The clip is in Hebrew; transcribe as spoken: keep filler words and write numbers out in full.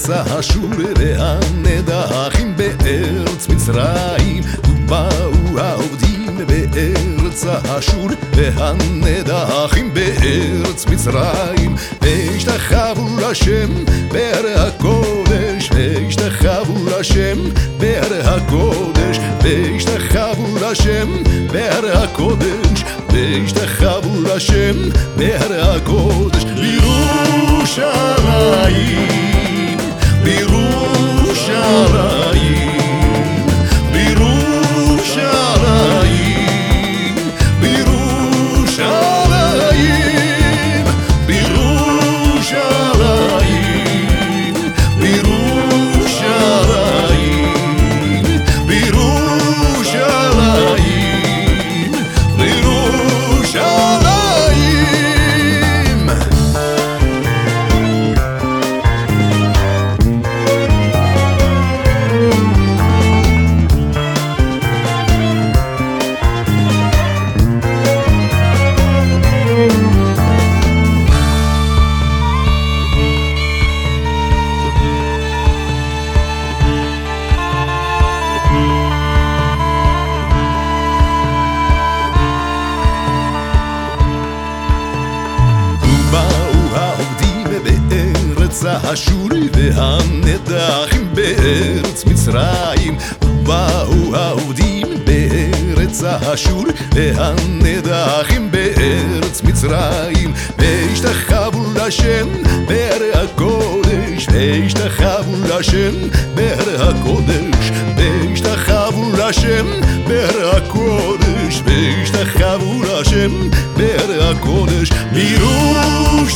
בארץ האשור והנדחים בארץ מצרים, ובאו העובדים בארץ האשור והנדחים בארץ מצרים, והשתחוו לשם בהר הקודש, והשתחוו לשם בהר הקודש, והשתחוו לשם בהר הקודש, והשתחוו לשם בהר הקודש. בירושלים, בירושלים, בירושלים, בירושלים, בירושלים, בירושלים, בירושלים, בירושלים. האשור והנדחים בארץ מצרים, ובאו העובדים בארץ האשור והנדחים בארץ מצרים, והשתחוו לשם בהר הקודש, והשתחוו לשם בהר הקודש, והשתחוו לשם בהר הקודש, והשתחוו לשם בהר הקודש. בירושלים,